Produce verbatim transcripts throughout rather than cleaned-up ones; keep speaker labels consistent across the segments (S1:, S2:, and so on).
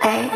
S1: Hey,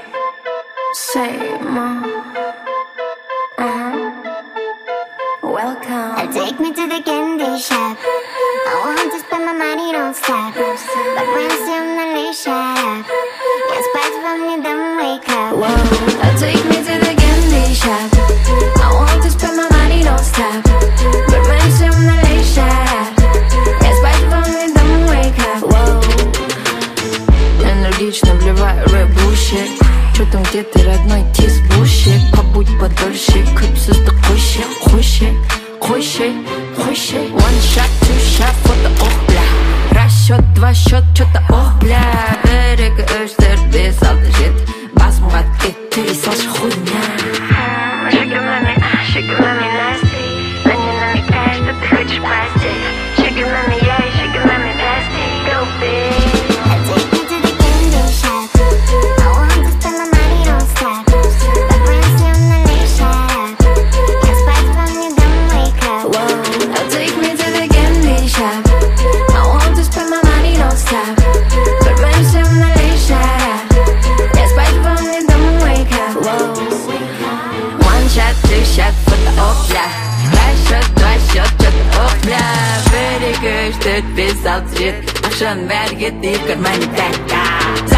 S1: say more. Uh-huh. Welcome.
S2: Take me to the candy shop. I want to spend my money, don't stop. But when suddenly shut up. Get spice from you, then wake up.
S1: Whoa, take me to the candy shop. I want to spend my money, don't stop. But when suddenly shut up. Get spice from you, then wake up. Whoa. Энергично вливаю рэп-бушик. Чё там где-то родной тис-бушик. Побудь подольше, кыпсыз такой щит. Хуй щит, хуй щит, хуй щит. One shot, two shot, фото, ох, бля. Раз счет, два счет, чё-то, ох, бля. Берега өштер, без алды жет. Басымға кеттіре салшы хуйня.
S3: Sugar mami, sugar mami nasty. Мне намекаешь, что ты хочешь постель. Sugar mami, yeah, sugar mami nasty. Go big.
S1: Без алты жет, ақшаның бәрі кетті, карманы тәтті.